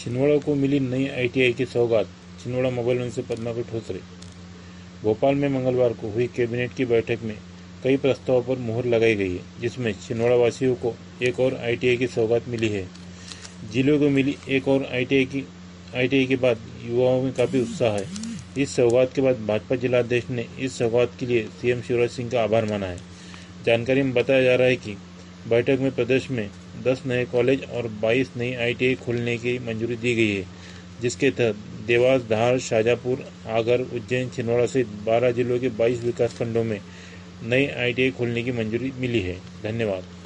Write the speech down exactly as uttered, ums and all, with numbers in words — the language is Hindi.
छिंदवाड़ा को मिली नई आईटीआई की सौगात, छिंदवाड़ा मोबाइल मंत्री पद्मा को ठोकरे। भोपाल में मंगलवार को हुई कैबिनेट की बैठक में कई प्रस्तावों पर मुहर लगाई गई है, जिसमें छिंदवाड़ा वासियों को एक और आईटीआई की सौगात मिली है। जिले को मिली एक और आईटीआई की आईटीआई के बाद युवाओं में काफ़ी उत्साह है। इस सौगात के बाद भाजपा जिलाध्यक्ष ने इस सौगात के लिए सीएम शिवराज सिंह का आभार माना है। जानकारी में बताया जा रहा है कि बैठक में प्रदेश में दस नए कॉलेज और बाईस नई आईटीआई खोलने की मंजूरी दी गई है, जिसके तहत देवास, धार, शाजापुर, आगर, उज्जैन, छिंदवाड़ा सहित बारह जिलों के बाईस विकास खंडों में नई आईटीआई खोलने की मंजूरी मिली है। धन्यवाद।